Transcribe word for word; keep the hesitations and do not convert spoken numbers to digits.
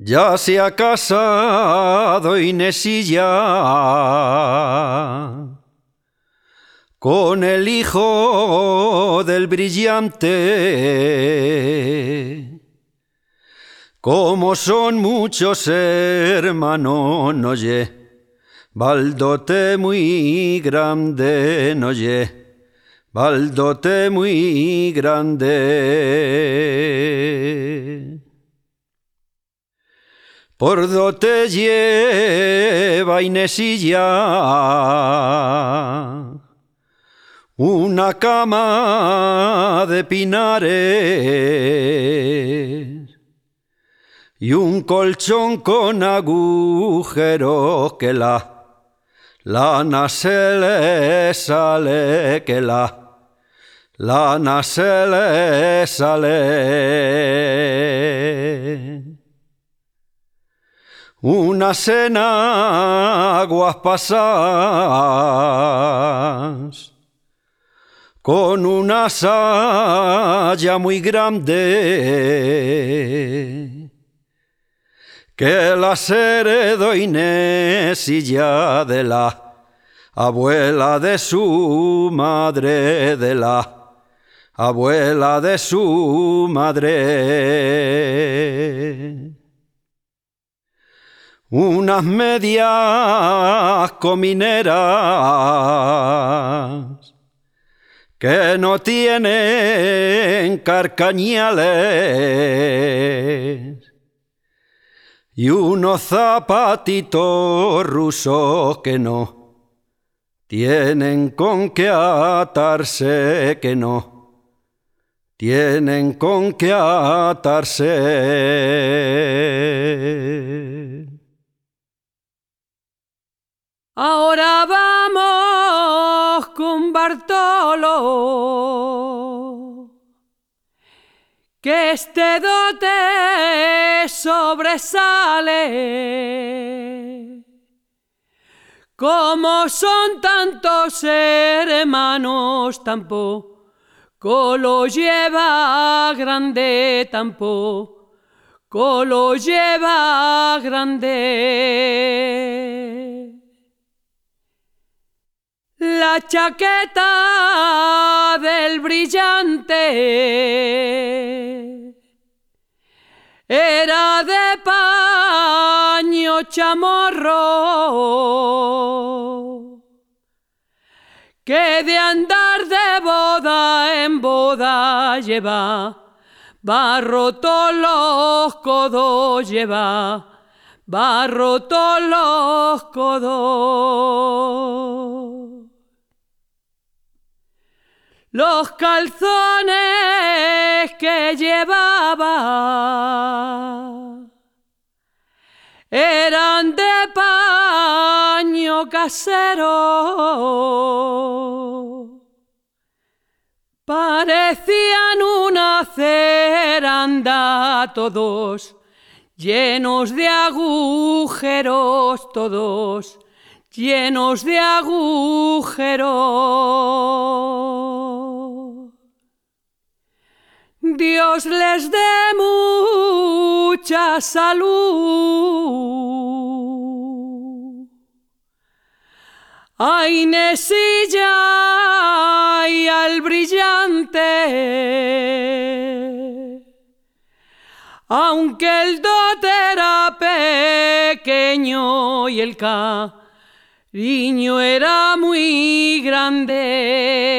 Ya se ha casado Inesilla con el hijo del brillante. Como son muchos hermanos, no ye, baldote muy grande, no ye, baldote muy grande. Por dote lleva Inesilla una cama de pinares y un colchón con agujeros que la lana se le sale, que la lana se le sale. Unas enaguas pasadas con una saya muy grande que las heredó Inesilla de la abuela de su madre, de la abuela de su madre. Unas medias comineras que no tienen carcañales y unos zapatitos rusos que no tienen con qué atarse, que no tienen con qué atarse. Ahora vamos con Bartolo, que este dote sobresale. Como son tantos hermanos, tampoco lo lleva grande, tampoco lo lleva grande. La chaqueta del brillante era de paño chamorro, que de andar de boda en boda lleva, barro todos los codos lleva, barro todos los codos. Los calzones que llevaba eran de paño casero, parecían una ceranda todos, llenos de agujeros todos, llenos de agujeros. Dios les dé mucha salud a Inesilla y al brillante, aunque el dote era pequeño y el cariño era muy grande.